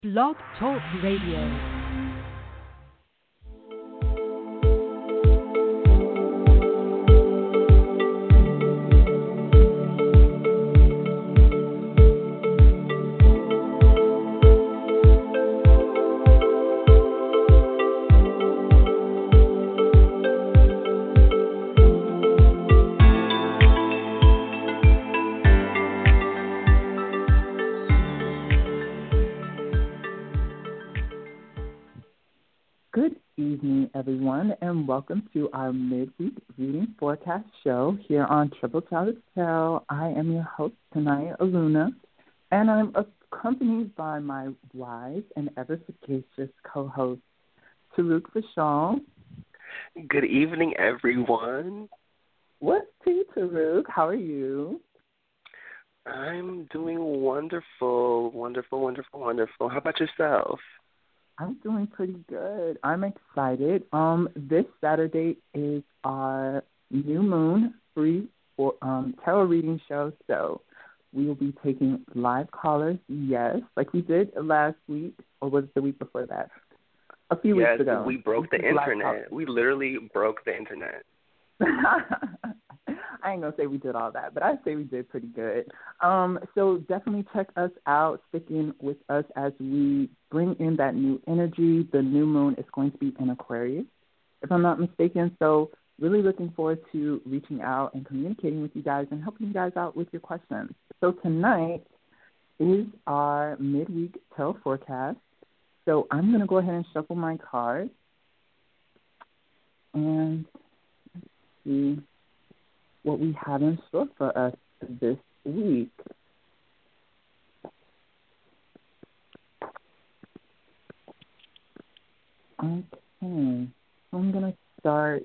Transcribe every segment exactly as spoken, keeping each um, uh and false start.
Blog Talk Radio. Everyone, and welcome to our midweek reading forecast show here on Triple Chalice Tarot. I am your host tonight, Aluna, and I'm accompanied by my wise and ever sagacious co-host, Taruk Vishal. Good evening, everyone. What's tea, Taruk? How are you? I'm doing wonderful, wonderful, wonderful, wonderful. How about yourself? I'm doing pretty good. I'm excited. Um, this Saturday is our new moon free for, um, tarot reading show, so we will be taking live callers, yes, like we did last week, or was it the week before that? A few yes, weeks ago. we broke we the internet. We literally broke the internet. I ain't going to say we did all that, but I say we did pretty good. Um, so definitely check us out, stick in with us as we bring in that new energy. The new moon is going to be in Aquarius, if I'm not mistaken. So really looking forward to reaching out and communicating with you guys and helping you guys out with your questions. So tonight is our midweek tarot forecast. So I'm going to go ahead and shuffle my cards and see what we have in store for us this week. Okay, so I'm going to start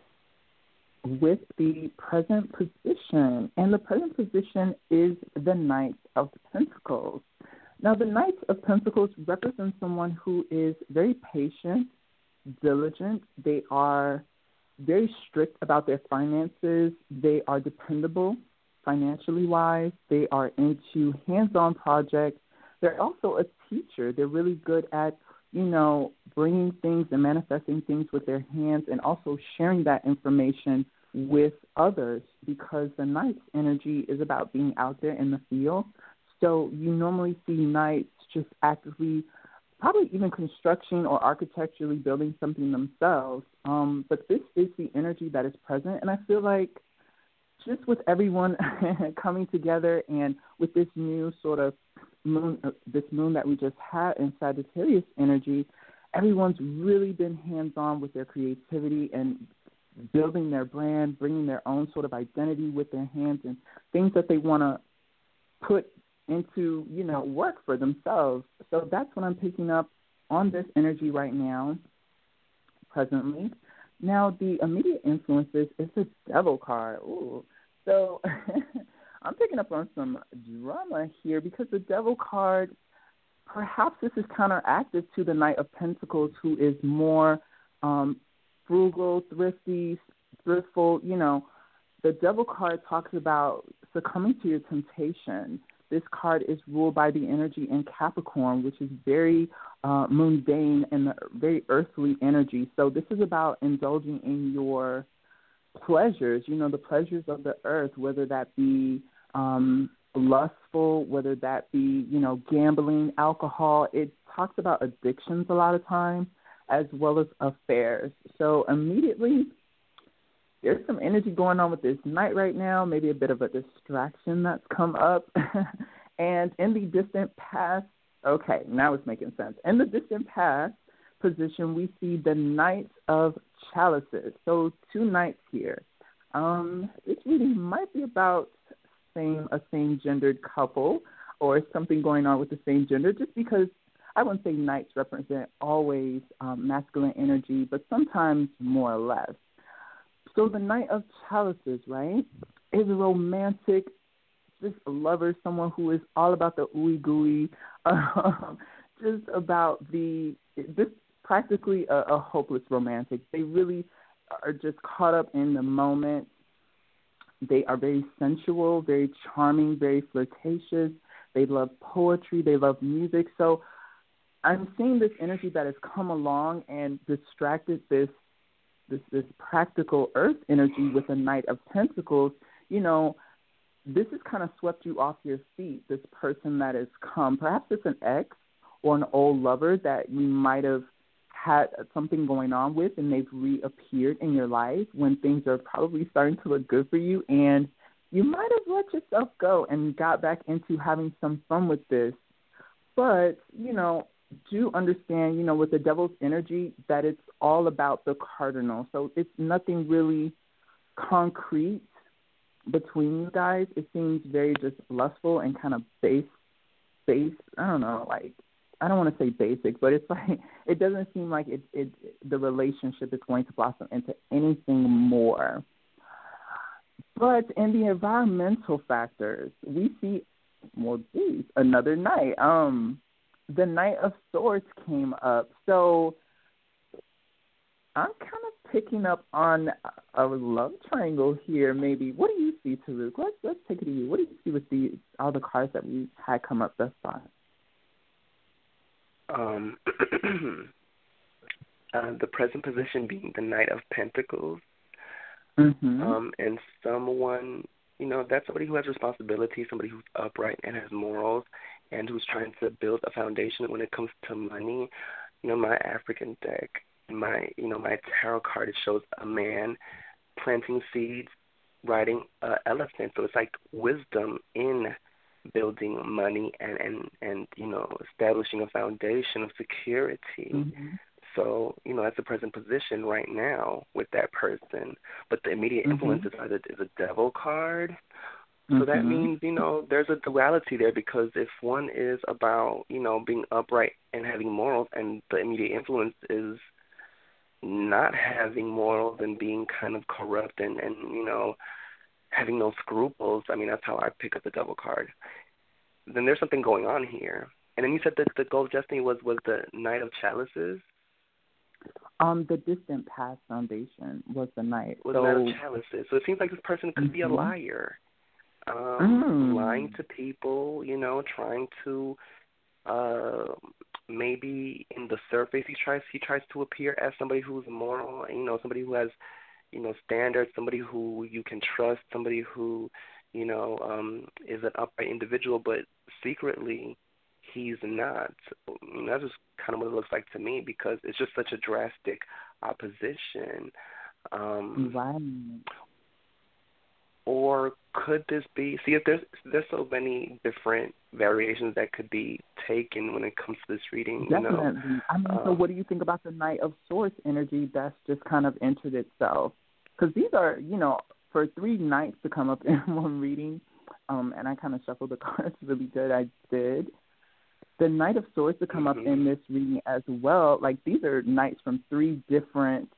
with the present position, and the present position is the Knight of Pentacles. Now, the Knight of Pentacles represents someone who is very patient, diligent. They are very strict about their finances. They are dependable financially wise. They are into hands-on projects. They're also a teacher. They're really good at, you know, bringing things and manifesting things with their hands and also sharing that information with others, because the Knight's energy is about being out there in the field. So you normally see Knights just actively probably even construction or architecturally building something themselves. Um, but this is the energy that is present. And I feel like just with everyone coming together and with this new sort of moon, uh, this moon that we just had in Sagittarius energy, everyone's really been hands-on with their creativity and building their brand, bringing their own sort of identity with their hands and things that they want to put into, you know, work for themselves. So that's what I'm picking up on this energy right now, presently. Now, the immediate influences is the Devil card. Ooh. So I'm picking up on some drama here because the Devil card, perhaps this is counteractive to the Knight of Pentacles, who is more um, frugal, thrifty, thriftful. You know, the Devil card talks about succumbing to your temptation. This card is ruled by the energy in Capricorn, which is very uh, mundane and very earthly energy. So this is about indulging in your pleasures, you know, the pleasures of the earth, whether that be um, lustful, whether that be, you know, gambling, alcohol. It talks about addictions a lot of times, as well as affairs. So immediately, there's some energy going on with this Knight right now, maybe a bit of a distraction that's come up. And in the distant past, okay, now it's making sense. In the distant past position, we see the Knight of Chalices. So two Knights here. Um, this reading might be about same a same-gendered couple or something going on with the same gender, just because I wouldn't say Knights represent always um, masculine energy, but sometimes more or less. So the Knight of Chalices, right, is a romantic, just a lover, someone who is all about the ooey gooey, um, just about the, this practically a, a hopeless romantic. They really are just caught up in the moment. They are very sensual, very charming, very flirtatious. They love poetry. They love music. So I'm seeing this energy that has come along and distracted this this this practical earth energy with a Knight of Pentacles. You know, this has kind of swept you off your feet, this person that has come. Perhaps it's an ex or an old lover that you might have had something going on with, and they've reappeared in your life when things are probably starting to look good for you, and you might have let yourself go and got back into having some fun with this. But, you know, do understand, you know, with the devil's energy that it's all about the cardinal. So it's nothing really concrete between you guys. It seems very just lustful and kind of base, base, I don't know, like, I don't want to say basic, but it's like, it doesn't seem like it, it the relationship is going to blossom into anything more. But in the environmental factors, we see, well, geez, another Knight. Um, the Knight of Swords came up. So I'm kind of picking up on a love triangle here, maybe. What do you see, Taruk? Let's, let's take it to you. What do you see with the all the cards that we had come up thus far? Um, uh, the present position being the Knight of Pentacles. Mm-hmm. Um, and someone, you know, that's somebody who has responsibility, somebody who's upright and has morals, and who's trying to build a foundation when it comes to money. You know, my African deck, my, you know, my tarot card, it shows a man planting seeds, riding an elephant. So it's like wisdom in building money and, and, and you know, establishing a foundation of security. Mm-hmm. So, you know, that's the present position right now with that person. But the immediate mm-hmm. influence is, either, is a devil card. So mm-hmm. that means, you know, there's a duality there, because if one is about, you know, being upright and having morals, and the immediate influence is not having morals and being kind of corrupt and, and you know, having no scruples, I mean, that's how I pick up the devil card. Then there's something going on here. And then you said that the Gold Destiny was, was the Knight of Chalices? Um, the Distant Past Foundation was the Knight. Was so, Knight of Chalices. So it seems like this person could mm-hmm. be a liar. Um, mm. Lying to people, you know, trying to uh, maybe in the surface he tries he tries to appear as somebody who's moral, you know, somebody who has, you know, standards, somebody who you can trust, somebody who, you know, um, is an upright individual, but secretly he's not. I mean, that's just kind of what it looks like to me, because it's just such a drastic opposition. Um, right. Or could this be? See, if there's there's so many different variations that could be taken when it comes to this reading. Definitely. You know? I mean, um, so what do you think about the Knight of Swords energy that's just kind of entered itself? Because these are, you know, for three Knights to come up in one reading, um, and I kind of shuffled the cards really good. I did. The Knight of Swords to come mm-hmm. up in this reading as well. Like, these are Knights from three different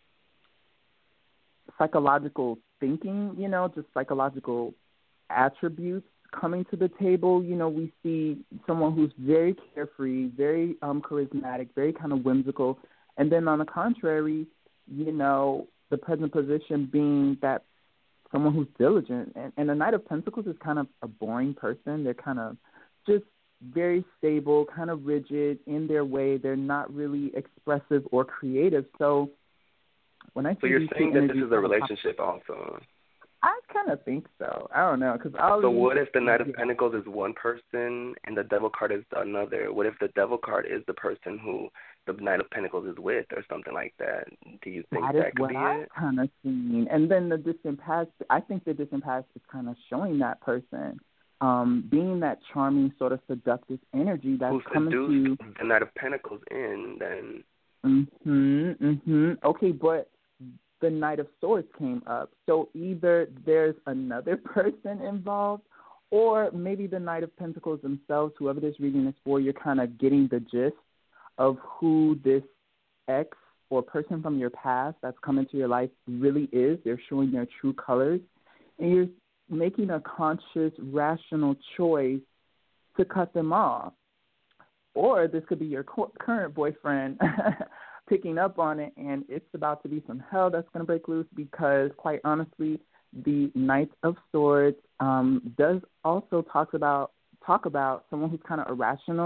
psychological thinking, you know, just psychological attributes coming to the table. You know, we see someone who's very carefree, very um, charismatic, very kind of whimsical. And then on the contrary, you know, the present position being that someone who's diligent. And, and the Knight of Pentacles is kind of a boring person. They're kind of just very stable, kind of rigid in their way. They're not really expressive or creative. So when I see so you're these saying that this is a pop- relationship also? I kind of think so. I don't know. Cause I'll so what if the Knight of yeah. Pentacles is one person and the Devil card is another? What if the Devil card is the person who the Knight of Pentacles is with, or something like that? Do you think that, that is could what be I'm it? kind of seeing. And then the Distant Past, I think the Distant Past is kind of showing that person um, being that charming, sort of seductive energy that's Who coming seduced to the Knight of Pentacles in, then. Mhm, mhm. Okay, but the Knight of Swords came up. So either there's another person involved, or maybe the Knight of Pentacles themselves, whoever this reading is for, you're kind of getting the gist of who this ex or person from your past that's come into your life really is. They're showing their true colors. And you're making a conscious, rational choice to cut them off. Or this could be your co- current boyfriend picking up on it, and it's about to be some hell that's going to break loose, because, quite honestly, the Knight of Swords um, does also talk about talk about someone who's kind of irrational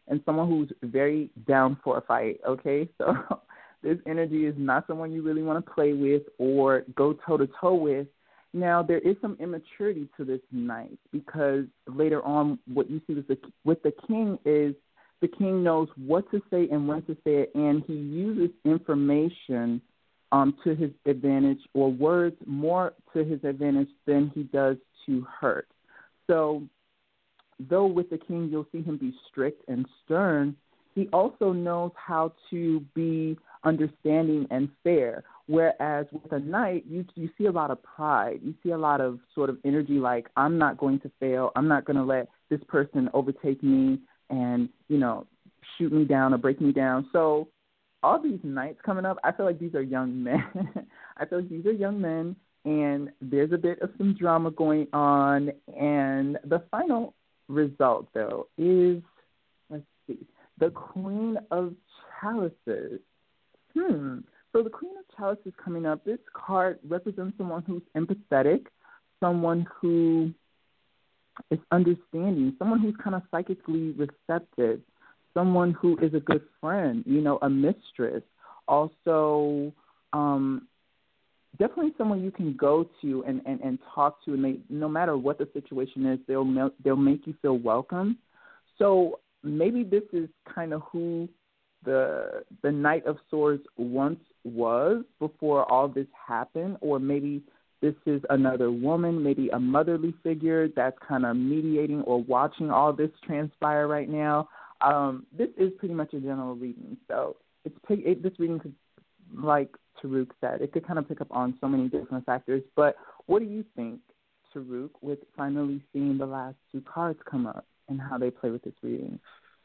and someone who's very down for a fight, okay? So this energy is not someone you really want to play with or go toe-to-toe with. Now, there is some immaturity to this Knight because later on what you see with the, with the King is the King knows what to say and when to say it, and he uses information um, to his advantage or words more to his advantage than he does to hurt. So though with the King you'll see him be strict and stern, he also knows how to be understanding and fair. Whereas with a Knight, you you see a lot of pride. You see a lot of sort of energy like, I'm not going to fail. I'm not going to let this person overtake me and, you know, shoot me down or break me down. So all these Knights coming up, I feel like these are young men. I feel like these are young men, and there's a bit of some drama going on. And the final result, though, is, let's see, the Queen of Chalices. Hmm. So the Queen of Chalices coming up, this card represents someone who's empathetic, someone who is understanding, someone who's kind of psychically receptive, someone who is a good friend, you know, a mistress. Also, um, definitely someone you can go to and, and, and talk to, and they, no matter what the situation is, they'll they'll make you feel welcome. So maybe this is kind of who the the Knight of Swords once was before all this happened, or maybe this is another woman, maybe a motherly figure that's kind of mediating or watching all this transpire right now. Um, this is pretty much a general reading, so it's it, this reading could, like Taruk said, it could kind of pick up on so many different factors. But what do you think, Taruk, with finally seeing the last two cards come up and how they play with this reading?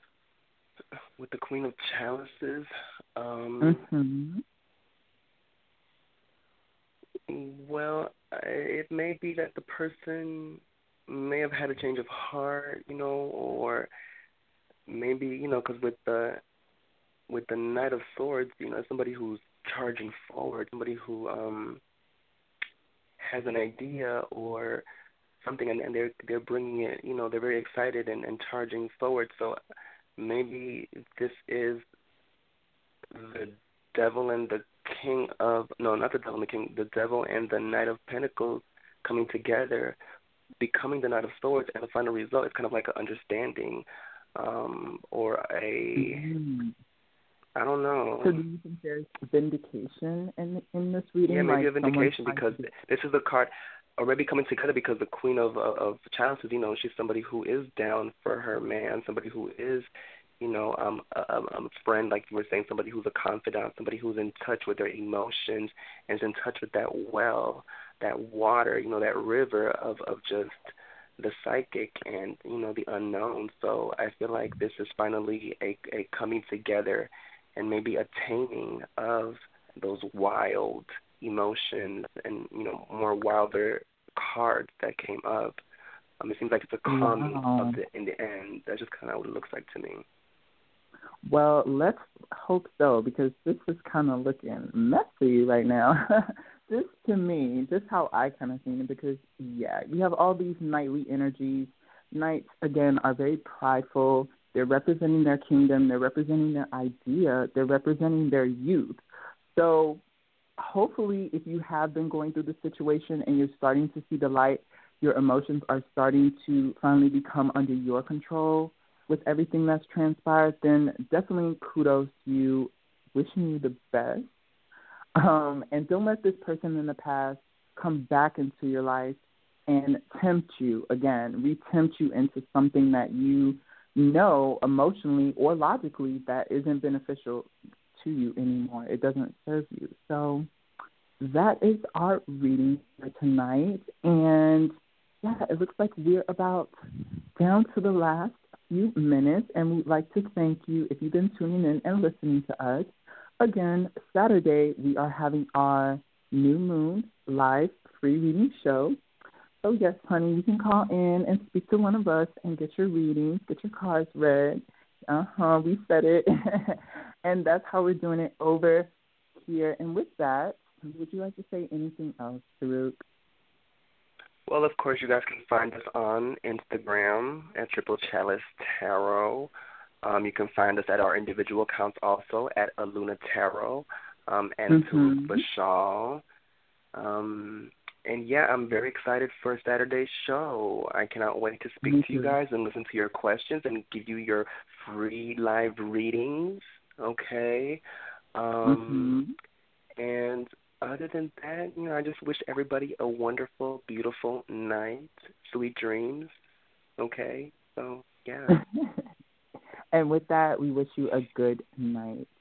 With the Queen of Chalices, um, mm-hmm. well, it may be that the person may have had a change of heart, you know, or maybe, you know, because with the with the Knight of Swords, you know, somebody who's charging forward, somebody who um, has an idea or something, and, and they're they're bringing it, you know, they're very excited and, and charging forward. So maybe this is the Devil and the King of, no, not the Devil and the King, the Devil and the Knight of Pentacles coming together, becoming the Knight of Swords, and the final result is kind of like an understanding um, or a, mm-hmm. I don't know. So do you think there's vindication in in this reading? Yeah, maybe like a vindication because to... this is the card, or maybe coming together because the Queen of of, of Chalices, you know, she's somebody who is down for her man, somebody who is, you know, um, a, a friend, like you were saying, somebody who's a confidant, somebody who's in touch with their emotions and is in touch with that well, that water, you know, that river of, of just the psychic and, you know, the unknown. So I feel like this is finally a, a coming together and maybe a taming of those wild emotions and, you know, more wilder cards that came up. Um, it seems like it's a calming wow. of the, in the end. That's just kind of what it looks like to me. Well, let's hope so, because this is kind of looking messy right now. This, to me, this is how I kind of seen it, because, yeah, you have all these knightly energies. Knights, again, are very prideful. They're representing their kingdom. They're representing their idea. They're representing their youth. So hopefully, if you have been going through this situation and you're starting to see the light, your emotions are starting to finally become under your control with everything that's transpired, then definitely kudos to you, wishing you the best. Um, and don't let this person in the past come back into your life and tempt you again, re-tempt you into something that you know emotionally or logically that isn't beneficial to you anymore. It doesn't serve you. So that is our reading for tonight. And, yeah, it looks like we're about down to the last few minutes, and we'd like to thank you if you've been tuning in and listening to us. Again, Saturday, we are having our New Moon live free reading show. So, yes, honey, you can call in and speak to one of us and get your readings, get your cards read. Uh-huh, we said it. And that's how we're doing it over here. And with that, would you like to say anything else, Taruk? Well, of course, you guys can find us on Instagram at Triple Chalice Tarot. Um, you can find us at our individual accounts also at Aluna Tarot um, and mm-hmm. Tulip Bashal. Um, and yeah, I'm very excited for Saturday's show. I cannot wait to speak Me to you too. guys and listen to your questions and give you your free live readings. Okay. Um, Mm-hmm. and other than that, you know, I just wish everybody a wonderful, beautiful night, sweet dreams. Okay. So yeah. And with that, we wish you a good night.